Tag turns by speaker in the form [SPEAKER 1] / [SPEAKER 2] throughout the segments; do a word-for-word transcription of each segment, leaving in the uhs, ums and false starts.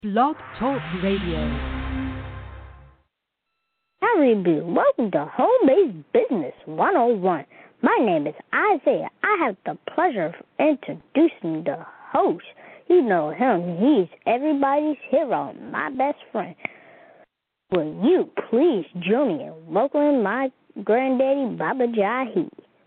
[SPEAKER 1] Blog Talk Radio.
[SPEAKER 2] Howdy, welcome to Home Based Business one oh one. My name is Isaiah. I have the pleasure of introducing the host. You know him. He's everybody's hero, my best friend. Will you please join me in welcoming my granddaddy, Baba Jahi?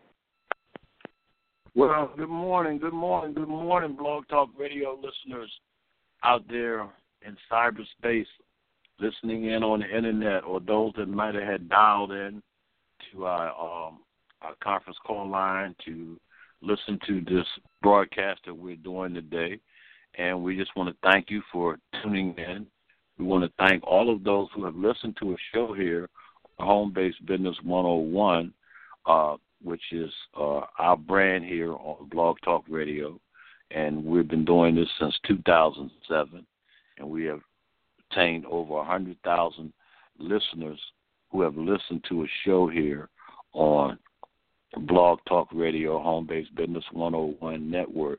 [SPEAKER 3] Well, good morning, good morning, good morning, Blog Talk Radio listeners out there in cyberspace, listening in on the internet, or those that might have had dialed in to our, um, our conference call line to listen to this broadcast that we're doing today. And we just want to thank you for tuning in. We want to thank all of those who have listened to a show here, Home Based Business one oh one, uh, which is uh, our brand here on Blog Talk Radio. And we've been doing this since two thousand seven. And we have attained over one hundred thousand listeners who have listened to a show here on Blog Talk Radio, Home Based Business one oh one Network.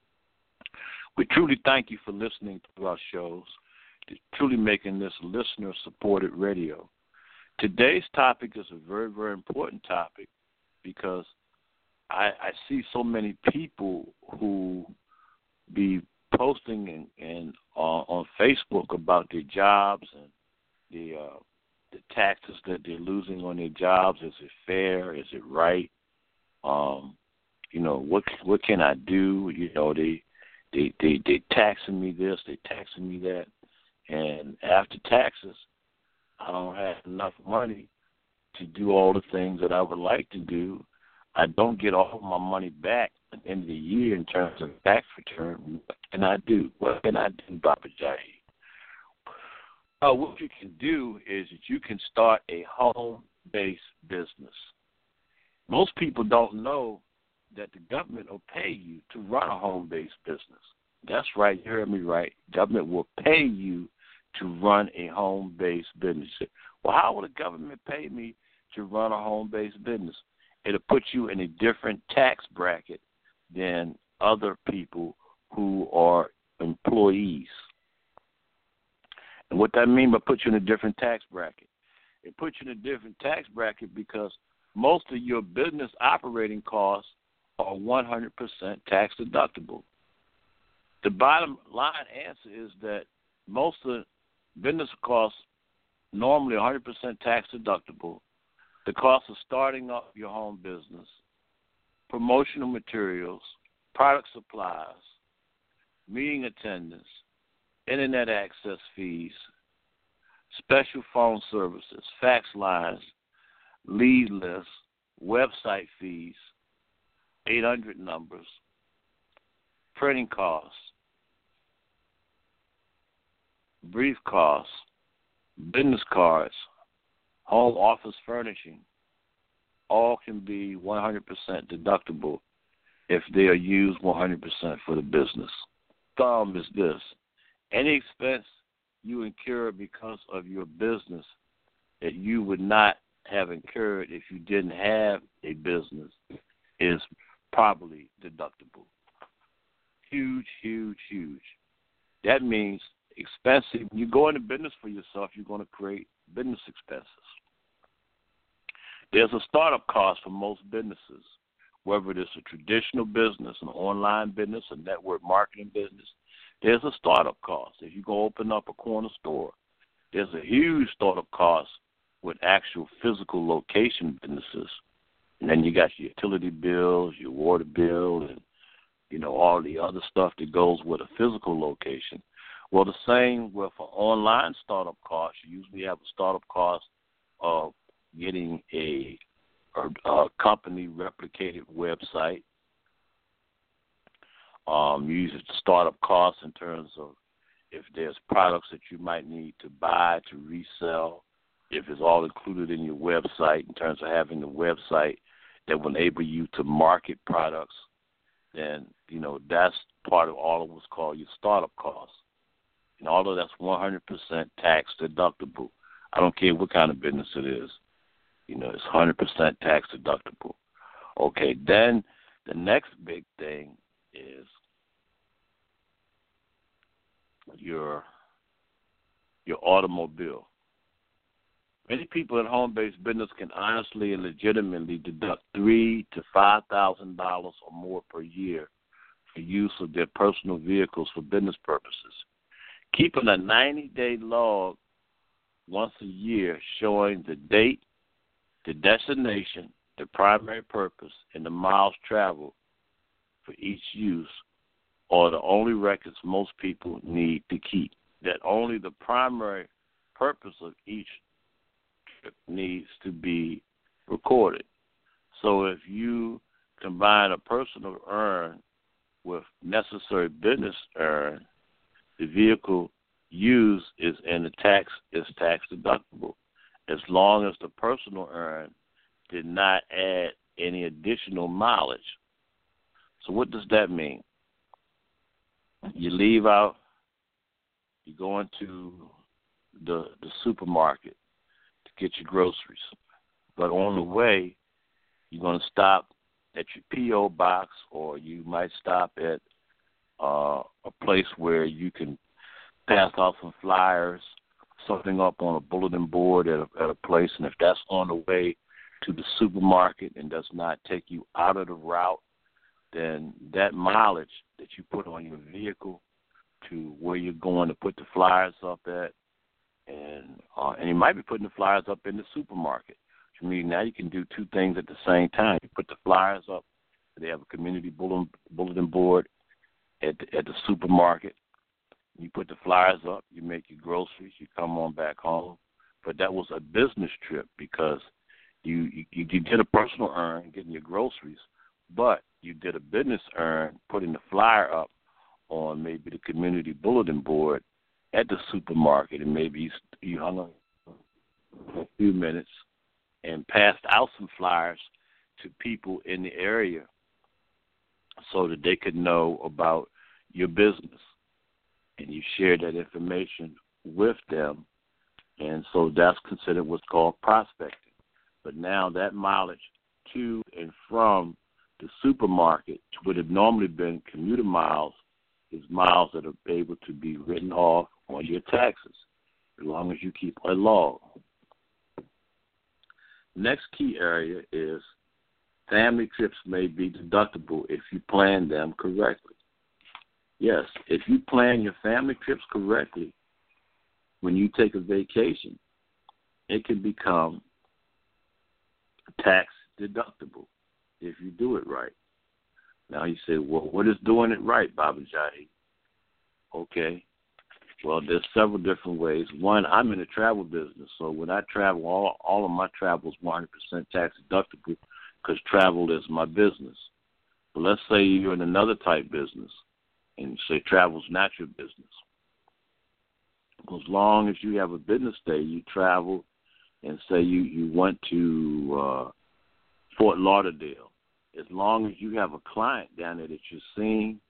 [SPEAKER 3] We truly thank you for listening to our shows, truly making this listener-supported radio. Today's topic is a very, very important topic because I, I see so many people who be posting and, and uh, on Facebook about their jobs and the uh, the taxes that they're losing on their jobs. Is it fair? Is it right? Um, you know, what what can I do? You know, they they they they taxing me this, they taxing me that, and after taxes, I don't have enough money to do all the things that I would like to do. I don't get all of my money back at the end of the year in terms of tax return. What can I do? What can I do, Baba Jahi? Uh, what you can do is that you can start a home-based business. Most people don't know that the government will pay you to run a home-based business. That's right. You heard me right. Government will pay you to run a home-based business. Well, how will the government pay me to run a home-based business? It'll put you in a different tax bracket than other people who are employees. And what that means by put you in a different tax bracket, it puts you in a different tax bracket because most of your business operating costs are one hundred percent tax deductible. The bottom line answer is that most of the business costs normally one hundred percent tax deductible. The cost of starting up your home business, promotional materials, product supplies, meeting attendance, internet access fees, special phone services, fax lines, lead lists, website fees, eight hundred numbers, printing costs, brief costs, business cards, home office furnishing, all can be one hundred percent deductible if they are used one hundred percent for the business. Thumb is this. Any expense you incur because of your business that you would not have incurred if you didn't have a business is probably deductible. Huge, huge, huge. That means expensive. When you go into business for yourself, you're going to create business expenses. There's a startup cost for most businesses, whether it's a traditional business, an online business, a network marketing business. There's a startup cost. If you go open up a corner store, there's a huge startup cost with actual physical location businesses. And then you got your utility bills, your water bill, and, you know, all the other stuff that goes with a physical location. Well, the same with an online startup cost. You usually have a startup cost of getting a, a, a company replicated website. Um, you use the startup costs in terms of if there's products that you might need to buy to resell, if it's all included in your website in terms of having the website that will enable you to market products, then, you know, that's part of all of what's called your startup costs. And although that's one hundred percent tax deductible, I don't care what kind of business it is, you know, it's one hundred percent tax deductible. Okay, then the next big thing is your your automobile. Many people in home-based business can honestly and legitimately deduct three to five thousand dollars or more per year for use of their personal vehicles for business purposes. Keeping a ninety-day log once a year showing the date, the destination, the primary purpose, and the miles traveled for each use are the only records most people need to keep. That only the primary purpose of each trip needs to be recorded. So if you combine a personal earn with necessary business earn, the vehicle used is in the tax is tax deductible, as long as the personal earn did not add any additional mileage. So what does that mean? You leave out, you go into the the supermarket to get your groceries, but on the way, you're going to stop at your P O box, or you might stop at uh, a place where you can pass out some flyers, something up on a bulletin board at a, at a place, and if that's on the way to the supermarket and does not take you out of the route, then that mileage that you put on your vehicle to where you're going to put the flyers up at, and uh, and you might be putting the flyers up in the supermarket, which means now you can do two things at the same time. You put the flyers up, they have a community bulletin, bulletin board at the, at the supermarket. You put the flyers up, you make your groceries, you come on back home. But that was a business trip because you you, you did a personal earn getting your groceries, but you did a business earn putting the flyer up on maybe the community bulletin board at the supermarket, and maybe you, you hung on for a few minutes and passed out some flyers to people in the area so that they could know about your business. And you share that information with them, and so that's considered what's called prospecting. But now that mileage to and from the supermarket, which would have normally been commuter miles, is miles that are able to be written off on your taxes, as long as you keep a log. Next key area is family trips may be deductible if you plan them correctly. Yes, if you plan your family trips correctly, when you take a vacation, it can become tax deductible if you do it right. Now you say, well, what is doing it right, Baba Jahi? Okay, well, there's several different ways. One, I'm in the travel business, so when I travel, all, all of my travel is one hundred percent tax deductible because travel is my business. But let's say you're in another type business, and say travel's not your business. As long as you have a business day, you travel, and say you, you went to uh, Fort Lauderdale. As long as you have a client down there that you're seeing,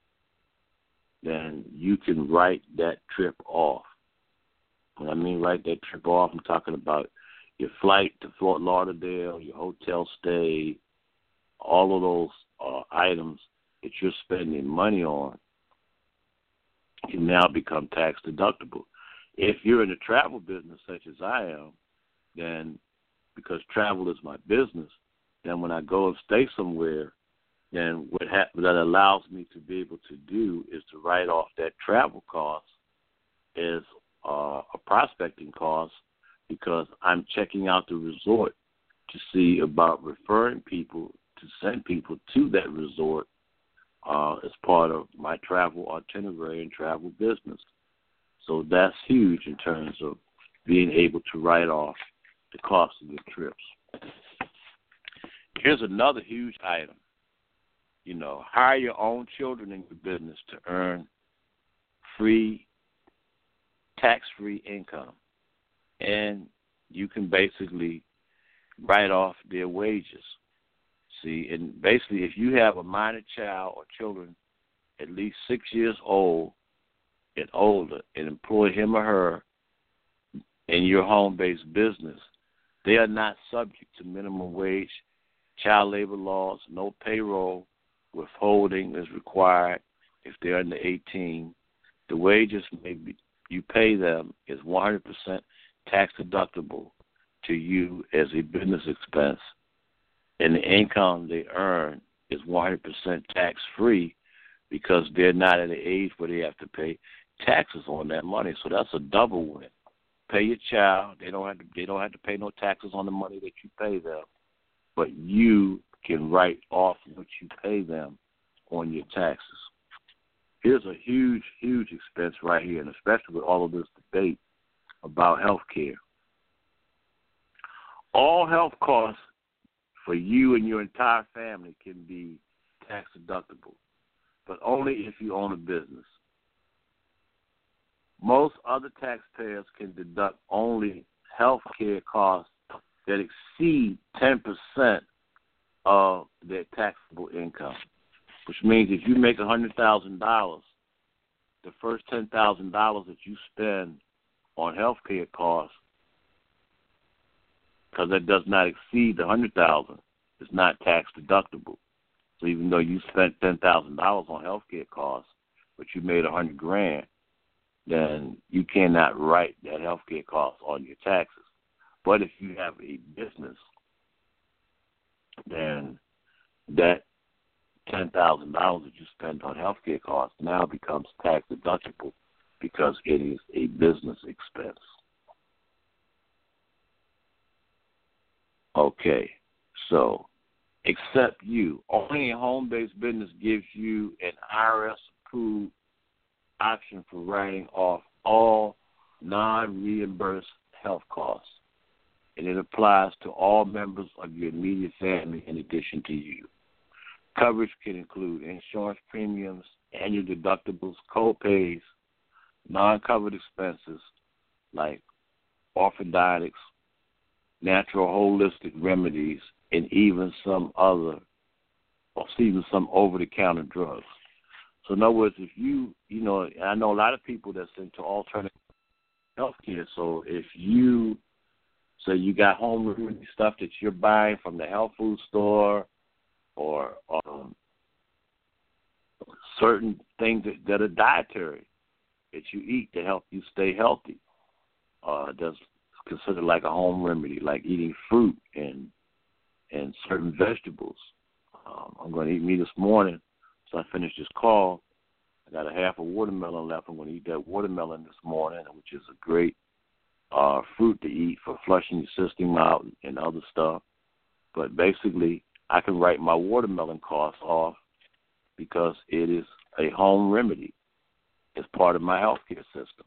[SPEAKER 3] then you can write that trip off. When I mean write that trip off, I'm talking about your flight to Fort Lauderdale, your hotel stay, all of those uh, items that you're spending money on can now become tax deductible. If you're in the travel business such as I am, then because travel is my business, then when I go and stay somewhere, then what ha- that allows me to be able to do is to write off that travel cost as uh, a prospecting cost because I'm checking out the resort to see about referring people to send people to that resort uh, as part of my travel itinerary and travel business. So that's huge in terms of being able to write off the cost of your trips. Here's another huge item. You know, hire your own children in your business to earn free, tax-free income. And you can basically write off their wages. See, and basically if you have a minor child or children at least six years old and older and employ him or her in your home-based business, they are not subject to minimum wage, child labor laws, no payroll, withholding is required if they're under eighteen. The wages may be, you pay them is one hundred percent tax deductible to you as a business expense, and the income they earn is one hundred percent tax-free because they're not at an age where they have to pay taxes on that money. So that's a double win. Pay your child. They don't have to, they don't have to pay no taxes on the money that you pay them, but you can write off what you pay them on your taxes. Here's a huge, huge expense right here, and especially with all of this debate about health care. All health costs for you and your entire family can be tax deductible, but only if you own a business. Most other taxpayers can deduct only health care costs that exceed ten percent of their taxable income, which means if you make one hundred thousand dollars, the first ten thousand dollars that you spend on health care costs, because that does not exceed the one hundred thousand dollars, is not tax deductible. So even though you spent ten thousand dollars on health care costs, but you made one hundred grand, then you cannot write that health care cost on your taxes. But if you have a business, then that ten thousand dollars that you spend on health care costs now becomes tax deductible because it is a business expense. Okay, so except you, only a home-based business gives you an I R S-approved option for writing off all non-reimbursed health costs, and it applies to all members of your immediate family in addition to you. Coverage can include insurance premiums, annual deductibles, co-pays, non-covered expenses like orthodontics, natural holistic remedies, and even some other, or even some over-the-counter drugs. So in other words, if you, you know, I know a lot of people that's into alternative health care, so if you, so you got home remedy stuff that you're buying from the health food store, or um, certain things that, that are dietary that you eat to help you stay healthy, uh, that's considered like a home remedy, like eating fruit and and certain vegetables. Um, I'm going to eat me this morning, so I finished this call. I got a half a watermelon left. I'm going to eat that watermelon this morning, which is a great uh, fruit to eat for flushing your system out and other stuff. But basically, I can write my watermelon costs off because it is a home remedy. It's part of my healthcare system.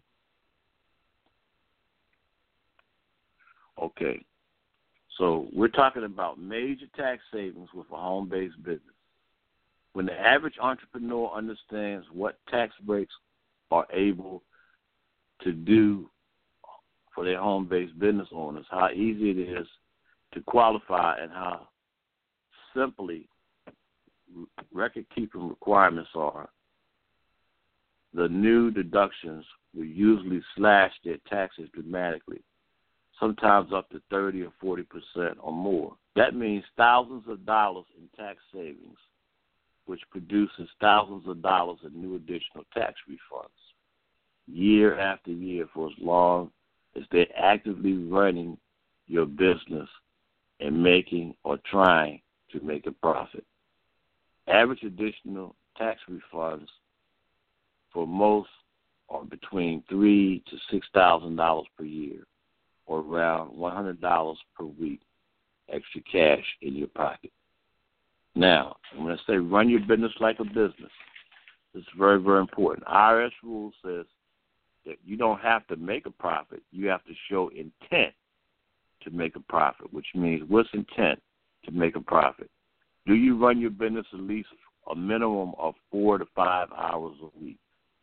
[SPEAKER 3] Okay, so we're talking about major tax savings with a home-based business. When the average entrepreneur understands what tax breaks are able to do for their home-based business owners, how easy it is to qualify, and how simply record-keeping requirements are, the new deductions will usually slash their taxes dramatically, sometimes up to thirty or forty percent or more. That means thousands of dollars in tax savings, which produces thousands of dollars in new additional tax refunds year after year for as long as they're actively running your business and making or trying to make a profit. Average additional tax refunds for most are between three to six thousand dollars per year, or around one hundred dollars per week extra cash in your pocket. Now, when I say run your business like a business, it's very, very important. I R S rule says that you don't have to make a profit. You have to show intent to make a profit, which means what's intent to make a profit? Do you run your business at least a minimum of four to five hours a week?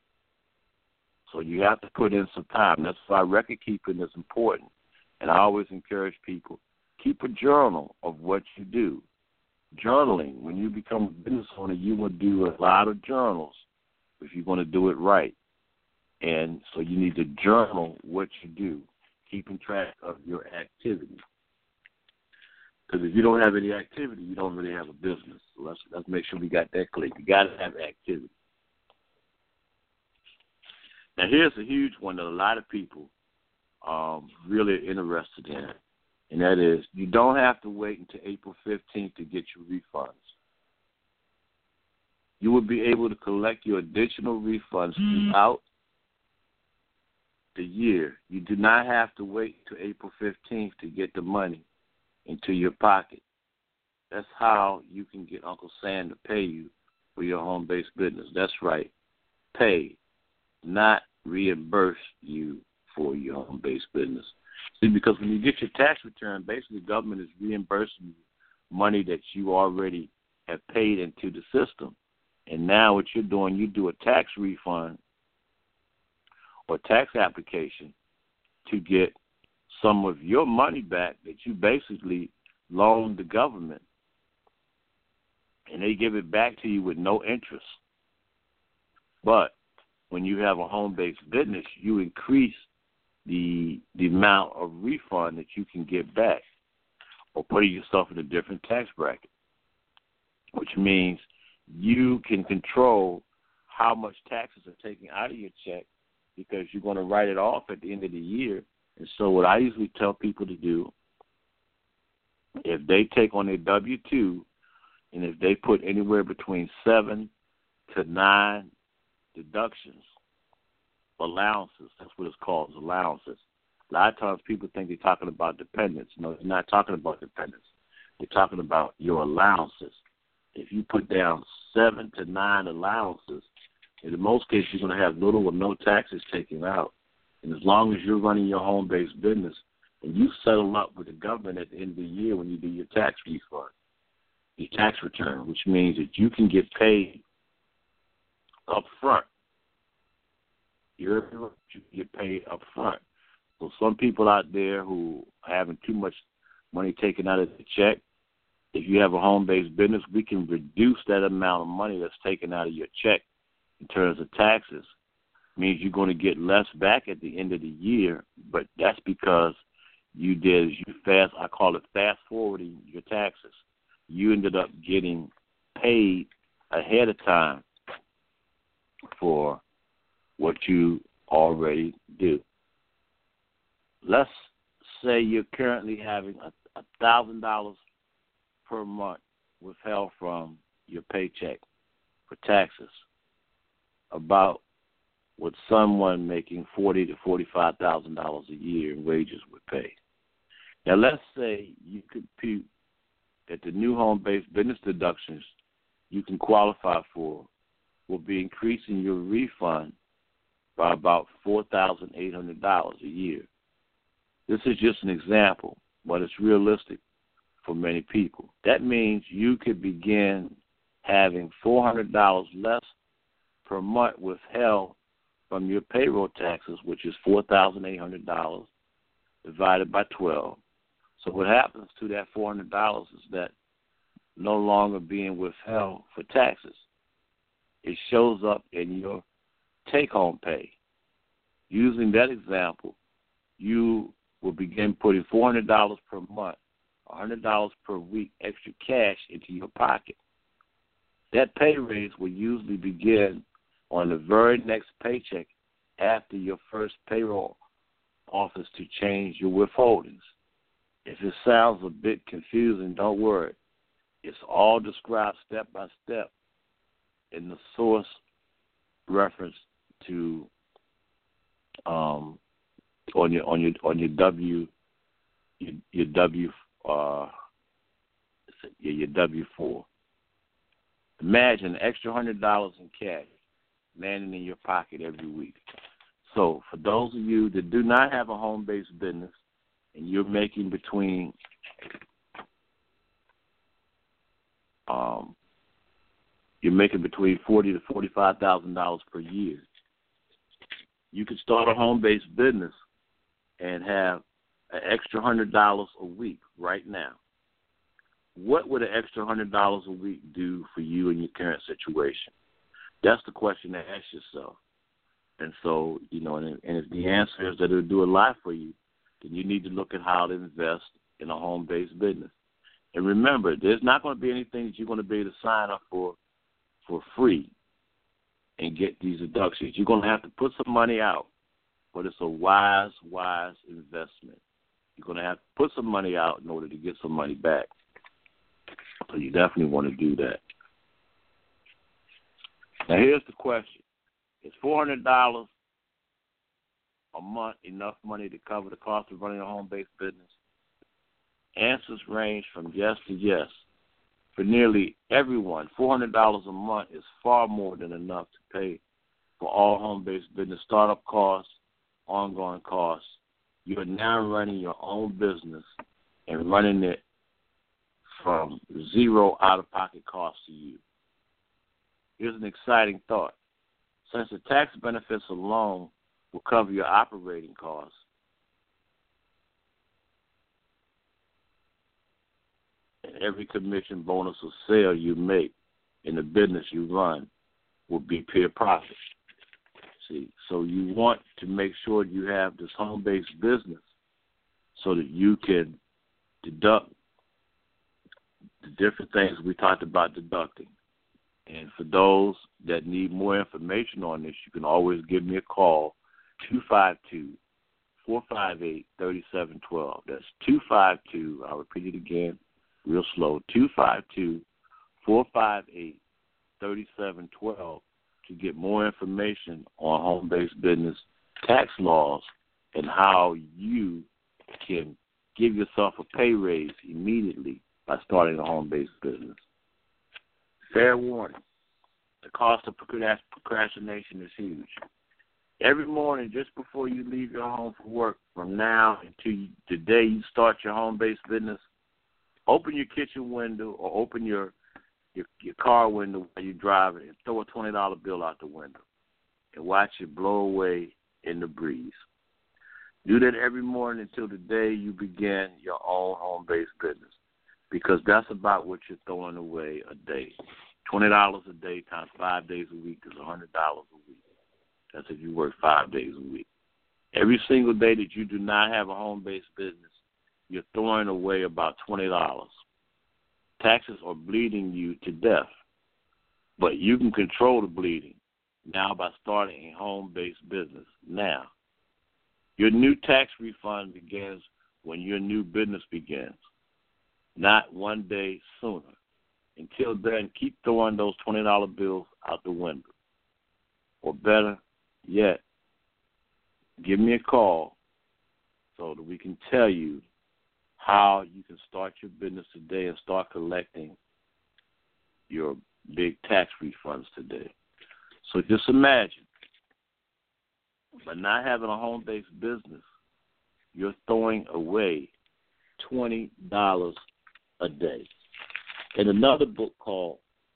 [SPEAKER 3] So you have to put in some time. That's why record keeping is important. And I always encourage people, keep a journal of what you do. Journaling, when you become a business owner, you will do a lot of journals if you want to do it right. And so you need to journal what you do, keeping track of your activity. Because if you don't have any activity, you don't really have a business. So let's, let's make sure we got that clear. You got to have activity. Now, here's a huge one that a lot of people um, really interested in, and that is you don't have to wait until April fifteenth to get your refunds. You will be able to collect your additional refunds throughout the year. You do not have to wait until April fifteenth to get the money into your pocket. That's how you can get Uncle Sam to pay you for your home-based business. That's right. Pay, not reimburse you for your home-based business. See, because when you get your tax return, basically the government is reimbursing you money that you already have paid into the system. And now what you're doing, you do a tax refund or tax application to get some of your money back that you basically loaned the government. And they give it back to you with no interest. But when you have a home-based business, you increase the the amount of refund that you can get back or putting yourself in a different tax bracket, which means you can control how much taxes are taken out of your check because you're going to write it off at the end of the year. And so what I usually tell people to do, if they take on their W two, and if they put anywhere between seven to nine deductions, allowances, that's what it's called, allowances. A lot of times people think they're talking about dependents. No, they're not talking about dependents. They're talking about your allowances. If you put down seven to nine allowances, in most cases you're going to have little or no taxes taken out. And as long as you're running your home-based business and you settle up with the government at the end of the year when you do your tax refund, your tax return, which means that you can get paid up front. You're you get paid up front. So some people out there who are having too much money taken out of the check, if you have a home-based business, we can reduce that amount of money that's taken out of your check in terms of taxes. It means you're going to get less back at the end of the year, but that's because you did, you fast, I call it fast-forwarding your taxes. You ended up getting paid ahead of time for what you already do. Let's say you're currently having a, a thousand dollars per month withheld from your paycheck for taxes, about what someone making forty to forty-five thousand dollars a year in wages would pay. Now, let's say you compute that the new home-based business deductions you can qualify for will be increasing your refund by about four thousand eight hundred dollars a year. This is just an example, but it's realistic for many people. That means you could begin having four hundred dollars less per month withheld from your payroll taxes, which is four thousand eight hundred dollars divided by twelve. So what happens to that four hundred dollars is that no longer being withheld for taxes. It shows up in your take-home pay. Using that example, you will begin putting four hundred dollars per month, one hundred dollars per week extra cash into your pocket. That pay raise will usually begin on the very next paycheck after your first payroll office to change your withholdings. If it sounds a bit confusing, don't worry. It's all described step by step in the source reference to um, on your on your on your W your, your W uh, your, your W four. Imagine an extra hundred dollars in cash landing in your pocket every week. So for those of you that do not have a home-based business and you're making between um, you're making between forty to forty-five thousand dollars per year, you can start a home-based business and have an extra hundred dollars a week right now. What would an extra hundred dollars a week do for you in your current situation? That's the question to ask yourself. And so, you know, and, and if the answer is that it'll do a lot for you, then you need to look at how to invest in a home-based business. And remember, there's not going to be anything that you're going to be able to sign up for for free and get these deductions. You're going to have to put some money out but it's a wise, wise investment. You're going to have to put some money out in order to get some money back. So you definitely want to do that. Now, here's the question. Is four hundred dollars a month enough money to cover the cost of running a home-based business? Answers range from yes to yes. For nearly everyone, four hundred dollars a month is far more than enough to pay for all home-based business startup costs, ongoing costs. You are now running your own business and running it from zero out-of-pocket costs to you. Here's an exciting thought. Since the tax benefits alone will cover your operating costs, and every commission, bonus, or sale you make in the business you run will be pure profit. See, so you want to make sure you have this home-based business so that you can deduct the different things we talked about deducting. And for those that need more information on this, you can always give me a call, two five two, four five eight, three seven one two. That's two five two, I'll repeat it again real slow, two five two, four five eight, three seven one two to get more information on home-based business tax laws and how you can give yourself a pay raise immediately by starting a home-based business. Fair warning, the cost of procrastination is huge. Every morning, just before you leave your home for work, from now until the day you start your home-based business, open your kitchen window or open your, your, your car window while you're driving and throw a twenty dollar bill out the window and watch it blow away in the breeze. Do that every morning until the day you begin your own home-based business, because that's about what you're throwing away a day. twenty dollars a day times five days a week is one hundred dollars a week. That's if you work five days a week. Every single day that you do not have a home-based business, you're throwing away about twenty dollars. Taxes are bleeding you to death, but you can control the bleeding now by starting a home-based business now. Your new tax refund begins when your new business begins, not one day sooner. Until then, keep throwing those twenty dollar bills out the window. Or better yet, give me a call so that we can tell you how you can start your business today and start collecting your big tax refunds today. So just imagine, by not having a home-based business, you're throwing away twenty dollars a day. In another book called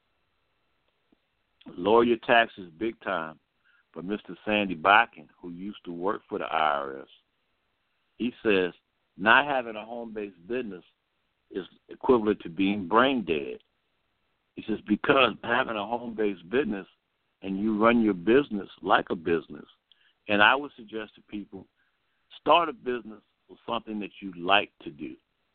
[SPEAKER 3] Lower Your Taxes Big Time by Mister Sandy Bakken, who used to work for the I R S, he says not having a home-based business is equivalent to being brain dead. He says because having a home-based business and you run your business like a business, and I would suggest to people, start a business with something that you like to do.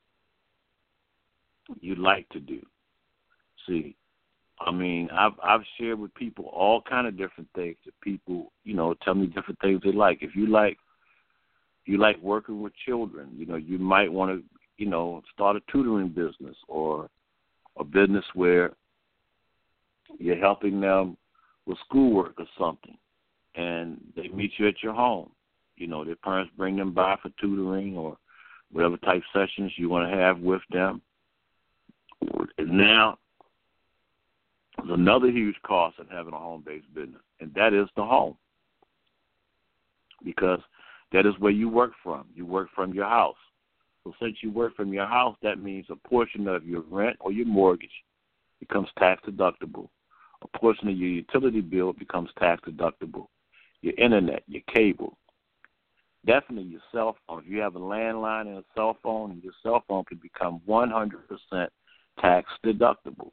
[SPEAKER 3] You like to do. See, I mean, I've I've shared with people all kind of different things that people, you know, tell me different things they like. If you like, you like working with children, you know, you might want to, you know, start a tutoring business or a business where you're helping them with schoolwork or something, and they meet you at your home. You know, their parents bring them by for tutoring or whatever type sessions you want to have with them. And now, there's another huge cost in having a home-based business, and that is the home, because that is where you work from. You work from your house. So since you work from your house, that means a portion of your rent or your mortgage becomes tax deductible. A portion of your utility bill becomes tax deductible. Your internet, your cable, definitely your cell phone. If you have a landline and a cell phone, your cell phone can become one hundred percent tax deductible.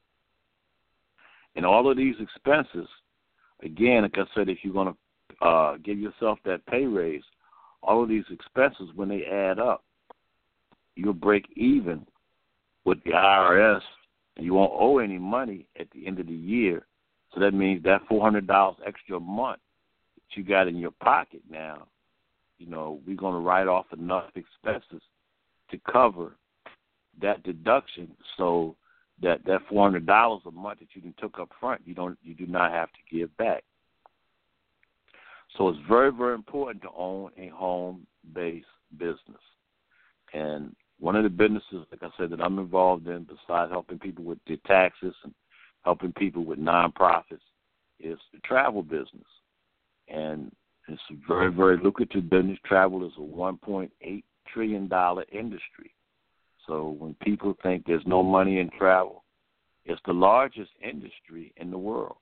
[SPEAKER 3] And all of these expenses, again, like I said, if you're going to uh, give yourself that pay raise, all of these expenses, when they add up, you'll break even with the I R S, and you won't owe any money at the end of the year. So that means that four hundred dollars extra a month that you got in your pocket now you know, we're going to write off enough expenses to cover that deduction, so that that four hundred dollars a month that you can took up front, you don't, you do not have to give back. So it's very, very important to own a home-based business. And one of the businesses, like I said, that I'm involved in, besides helping people with their taxes and helping people with nonprofits, is the travel business. And it's a very, very lucrative business. Travel is a one point eight trillion dollars industry. So when people think there's no money in travel, it's the largest industry in the world.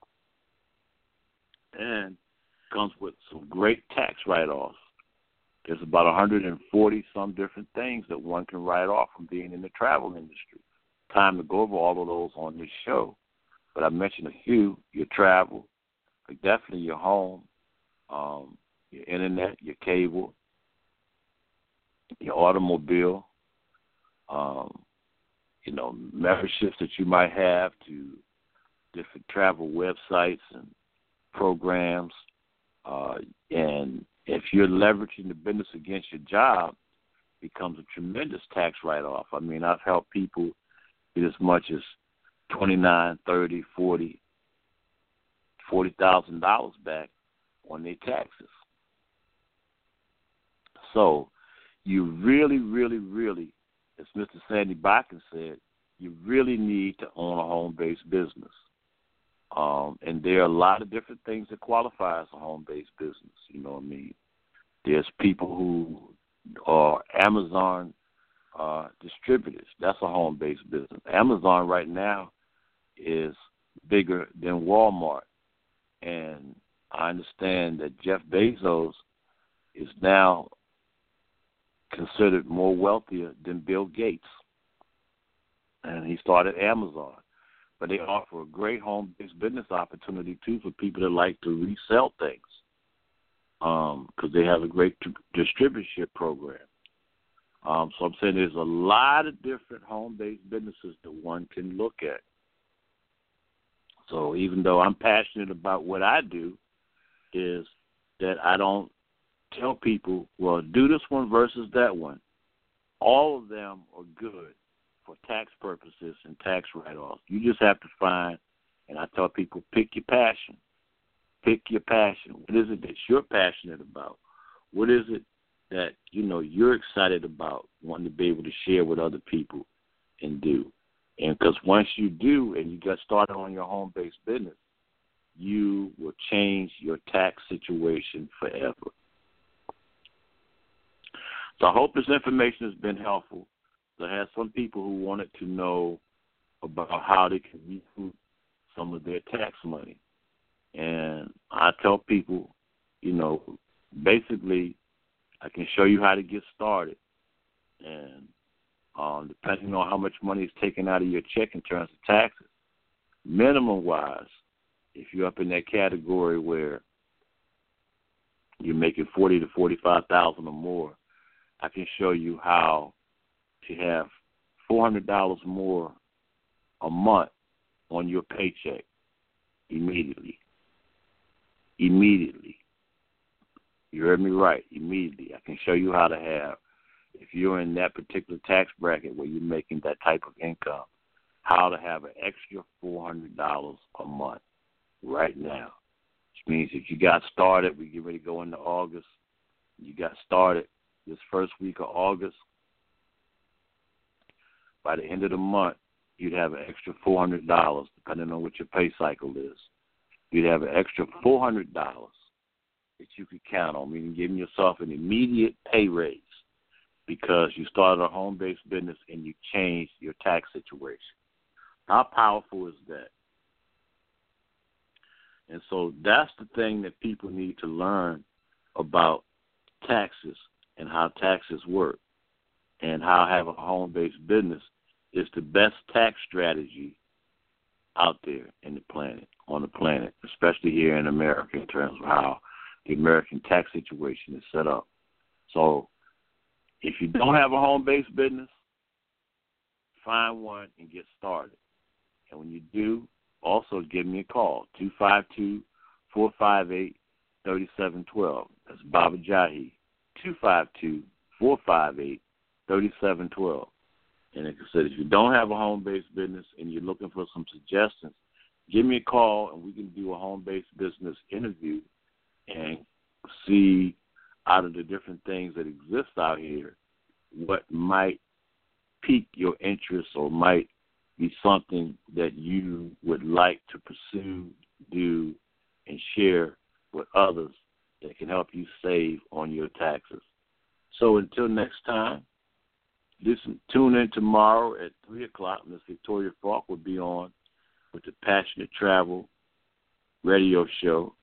[SPEAKER 3] And comes with some great tax write-offs. There's about one hundred forty some different things that one can write off from being in the travel industry. Time to go over all of those on this show. But I mentioned a few: your travel, but definitely your home, um, your internet, your cable, your automobile, um, you know, memberships that you might have to different travel websites and programs. Uh, and if you're leveraging the business against your job, it becomes a tremendous tax write-off. I mean, I've helped people get as much as twenty-nine, thirty, forty, forty thousand dollars back on their taxes. So you really, really, really, as Mister Sandy Bakken said, you really need to own a home-based business. Um, and there are a lot of different things that qualify as a home-based business, you know what I mean? There's people who are Amazon uh, distributors. That's a home-based business. Amazon right now is bigger than Walmart. And I understand that Jeff Bezos is now considered more wealthier than Bill Gates. And he started Amazon. But they offer a great home-based business opportunity, too, for people that like to resell things, because um, they have a great t- distributorship program. Um, so I'm saying there's a lot of different home-based businesses that one can look at. So even though I'm passionate about what I do, is that I don't tell people, well, do this one versus that one. All of them are good for tax purposes and tax write-offs. You just have to find, and I tell people, pick your passion. Pick your passion. What is it that you're passionate about? What is it that, you know, you're excited about wanting to be able to share with other people and do? And because once you do and you get started on your home-based business, you will change your tax situation forever. So I hope this information has been helpful. So I have some people who wanted to know about how they can recoup some of their tax money. And I tell people, you know, basically I can show you how to get started. And um, depending on how much money is taken out of your check in terms of taxes, minimum-wise, if you're up in that category where you're making forty to forty-five thousand or more, I can show you how to have four hundred dollars more a month on your paycheck immediately. Immediately. You heard me right, immediately. I can show you how to have, if you're in that particular tax bracket where you're making that type of income, how to have an extra four hundred dollars a month right now. Which means if you got started, we get ready to go into August, you got started this first week of August, by the end of the month, you'd have an extra four hundred dollars, depending on what your pay cycle is. You'd have an extra four hundred dollars that you could count on, meaning giving yourself an immediate pay raise because you started a home-based business and you changed your tax situation. How powerful is that? And so that's the thing that people need to learn about taxes and how taxes work, and how having a home-based business is the best tax strategy out there in the planet, on the planet, especially here in America in terms of how the American tax situation is set up. So if you don't have a home-based business, find one and get started. And when you do, also give me a call, two five two, four five eight, three seven one two. That's Baba Jahi. two five two, four five eight, three seven one two. And like I said, if you don't have a home-based business and you're looking for some suggestions, give me a call and we can do a home-based business interview and see out of the different things that exist out here what might pique your interest or might be something that you would like to pursue, do, and share with others that can help you save on your taxes. So until next time, listen, tune in tomorrow at three o'clock. Miss Victoria Falk will be on with the Passionate Travel radio show.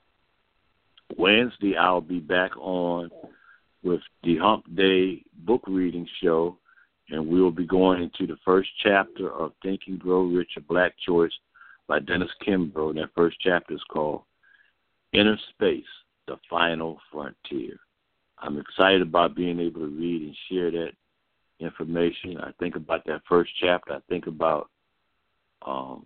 [SPEAKER 3] Wednesday, I'll be back on with the Hump Day book reading show, and we will be going into the first chapter of Think and Grow Rich, A Black Choice by Dennis Kimbrough. That first chapter is called Inner Space, The Final Frontier. I'm excited about being able to read and share that information. I think about that first chapter. I think about um,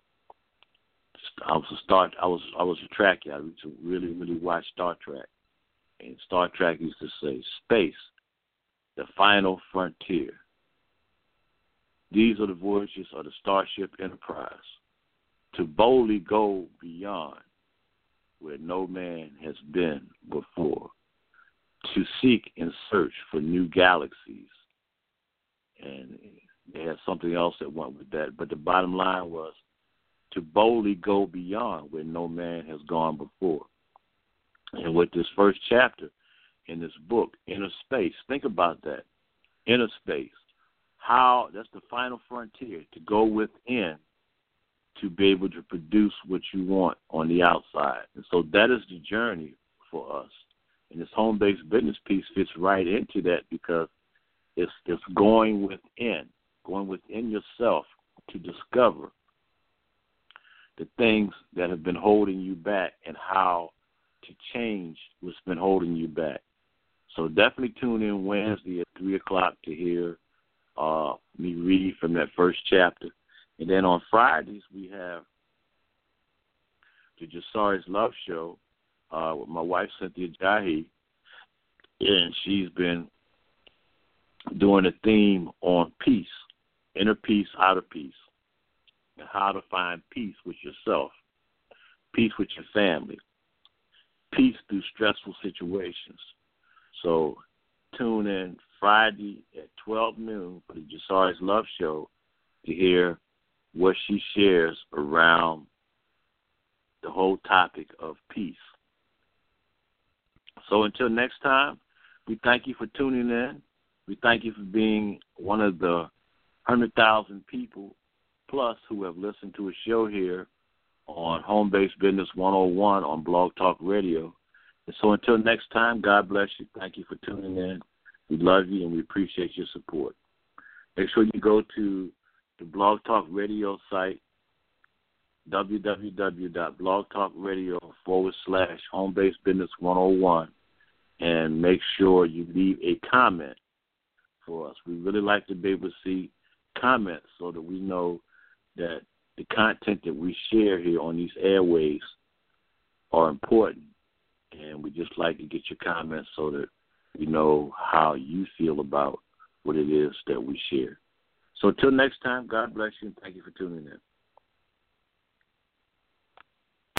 [SPEAKER 3] I was a Star. I was I was a Trekkie. I used to really really watch Star Trek, and Star Trek used to say, "Space, the final frontier. These are the voyages of the Starship Enterprise, to boldly go beyond where no man has been before, to seek and search for new galaxies." And they had something else that went with that, but the bottom line was to boldly go beyond where no man has gone before. And with this first chapter in this book, Inner Space, think about that. Inner space. How, that's the final frontier, to go within to be able to produce what you want on the outside. And so that is the journey for us. And this home-based business piece fits right into that because it's, it's going within, going within yourself to discover the things that have been holding you back and how to change what's been holding you back. So definitely tune in Wednesday at three o'clock to hear uh, me read from that first chapter. And then on Fridays, we have the Jasari's Love Show uh, with my wife, Cynthia Jahi, and she's been doing a theme on peace, inner peace, outer peace, and how to find peace with yourself, peace with your family, peace through stressful situations. So tune in Friday at twelve noon for the Jasari's Love Show to hear what she shares around the whole topic of peace. So until next time, we thank you for tuning in. We thank you for being one of the one hundred thousand people plus who have listened to a show here on Home Based Business one oh one on Blog Talk Radio. And so until next time, God bless you. Thank you for tuning in. We love you and we appreciate your support. Make sure you go to the Blog Talk Radio site, www.blogtalkradio forward slash Home Based Business one oh one, and make sure you leave a comment for us. We really like to be able to see comments so that we know that the content that we share here on these airways are important. And we just like to get your comments so that we know how you feel about what it is that we share. So until next time, God bless you and thank you for tuning in.